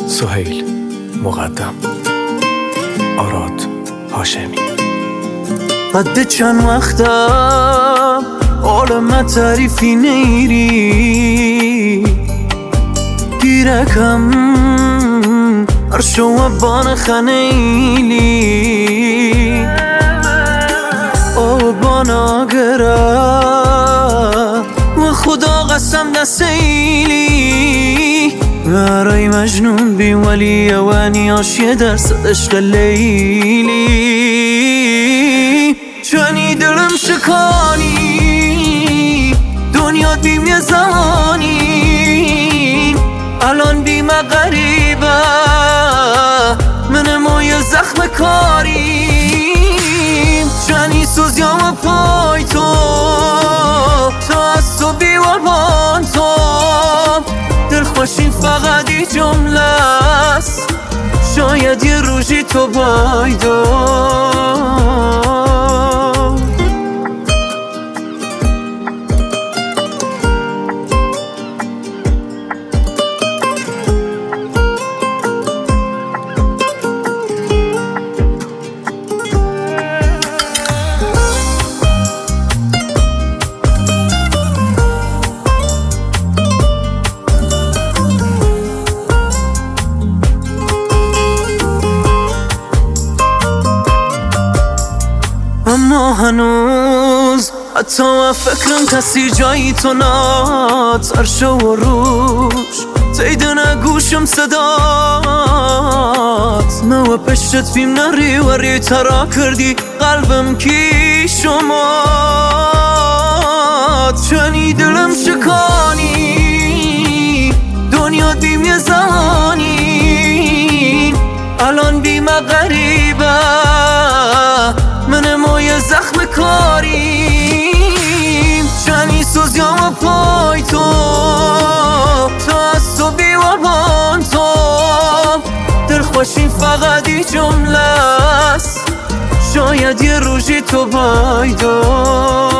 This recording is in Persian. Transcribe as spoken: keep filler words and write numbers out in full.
سهیل مقدم، آراد هاشمی. قد چند وقتم عالم تعریفی نیری گیرکم عرش و بان خنیلی او بانا گره و خدا قسم دستیلی برای مجنون بی ولی اوانی عاشیه درصد عشق لیلی چنی دلم شکانی دنیا بیم یه زمانی الان بیم غریبه من موی زخم کاریم چنی سوزیام و پای تو تو از تو بیوابان تو دل خوشی فقط ای جمله است شاید یه روزی تو بایدو اما هنوز حتی و فکرم کسی جایی تو نات عرش و روش تیدن گوشم صدات نو پشت فیم نری وری ترا کردی قلبم کی شمات چنی دلم شکانی دنیا دیم یه زمانی الان بیم غریبه من موی زخم کاریم چنی سوزیام و پای تو تو از تو بیوابان تو دل خوشی فقط ای جمله است شاید یه روزی تو بایدو